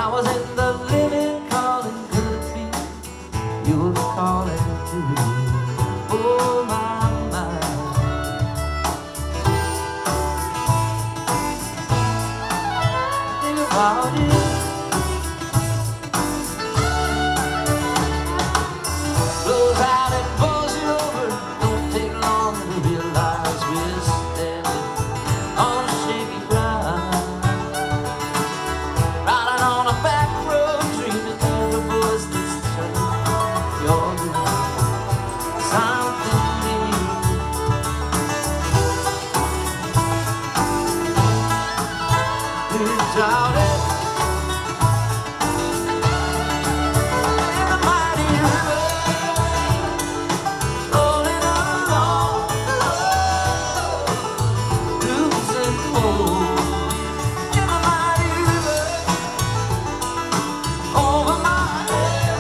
I was in the living calling, could it be you were calling too? Oh my, my. Think about it. Blows out and pulls you over. Don't take long to realize we're standing on a shaky ground, riding on a back road, dreaming of the voice that's telling you're doing something new. We're drowning in a mighty river, rolling along, losing hold in a mighty river over my head.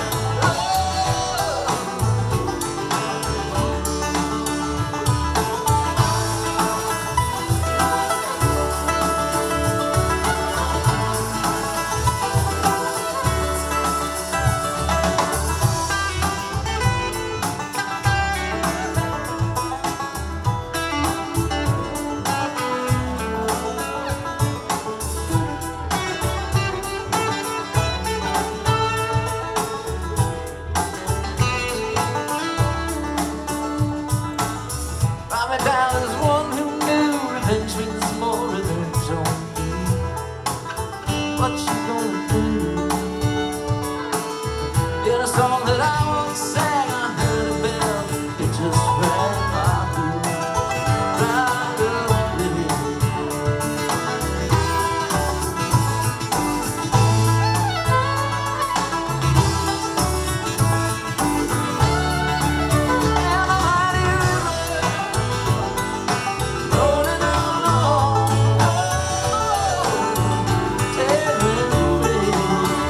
Brought me down as one who knew revenge means more revenge on me. What you gonna do? In a song that I once sang, I heard a bell, it just rang my blue, right away. And a mighty river rolling along, tearing away.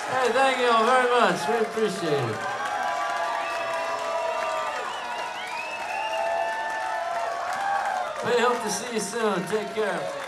Hey, thank you all very much. We appreciate it. We hope to see you soon. Take care.